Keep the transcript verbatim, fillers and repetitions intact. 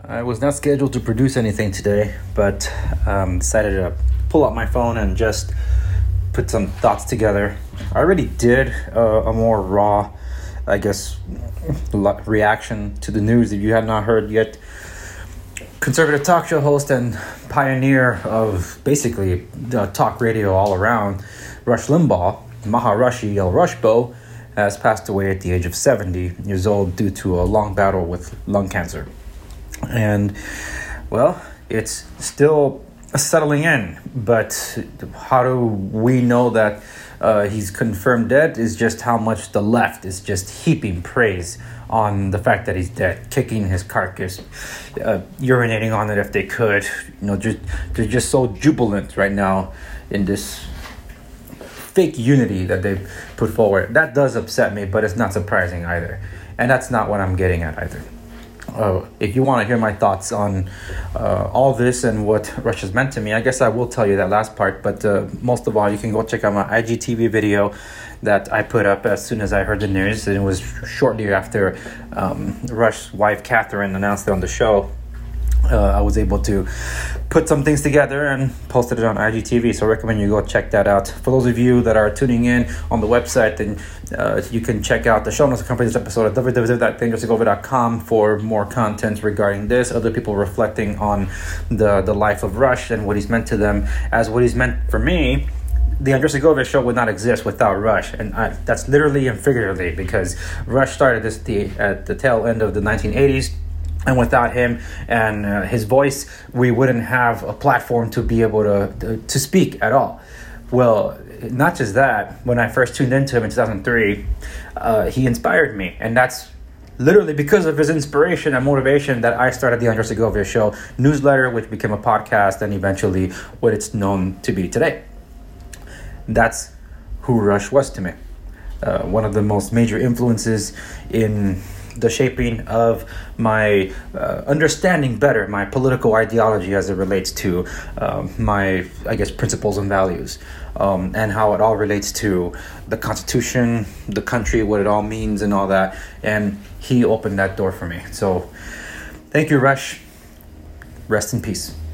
I was not scheduled to produce anything today, but um, decided to pull out my phone and just put some thoughts together. I already did uh, a more raw, I guess, reaction to the news. If you have not heard yet, conservative talk show host and pioneer of basically uh, talk radio all around, Rush Limbaugh, Maharishi El Rushbo, has passed away at the age of seventy years old due to a long battle with lung cancer. And, well, it's still settling in, but how do we know that uh, he's confirmed dead is just how much the left is just heaping praise on the fact that he's dead, kicking his carcass, uh, urinating on it if they could. You know, just they're just so jubilant right now in this fake unity that they put forward. That does upset me, but it's not surprising either. And that's not what I'm getting at either. Uh, if you want to hear my thoughts on uh, all this and what Russia's meant to me, I guess I will tell you that last part. But uh, most of all, you can go check out my I G T V video that I put up as soon as I heard the news. And it was shortly after um, Rush's wife, Catherine, announced it on the show. Uh, I was able to put some things together and posted it on I G T V, so I recommend you go check that out. For those of you that are tuning in on the website, then uh, you can check out the show notes accompanying this episode at w w w dot dangerous takeover dot com for more content regarding this, other people reflecting on the, the life of Rush and what he's meant to them as what he's meant for me. The Andres Segovia Show would not exist without Rush, and I, that's literally and figuratively, because Rush started this the, at the tail end of the nineteen eighties. And without him and uh, his voice, we wouldn't have a platform to be able to, to to speak at all. Well, not just that. When I first tuned into him in two thousand three, uh, he inspired me. And that's literally because of his inspiration and motivation that I started the Andres Segovia Show newsletter, which became a podcast and eventually what it's known to be today. That's who Rush was to me. Uh, one of the most major influences in the shaping of my uh, understanding better my political ideology as it relates to um, my, I guess, principles and values, um, and how it all relates to the Constitution, the country, what it all means and all that. And he opened that door for me. So thank you, Rush. Rest in peace.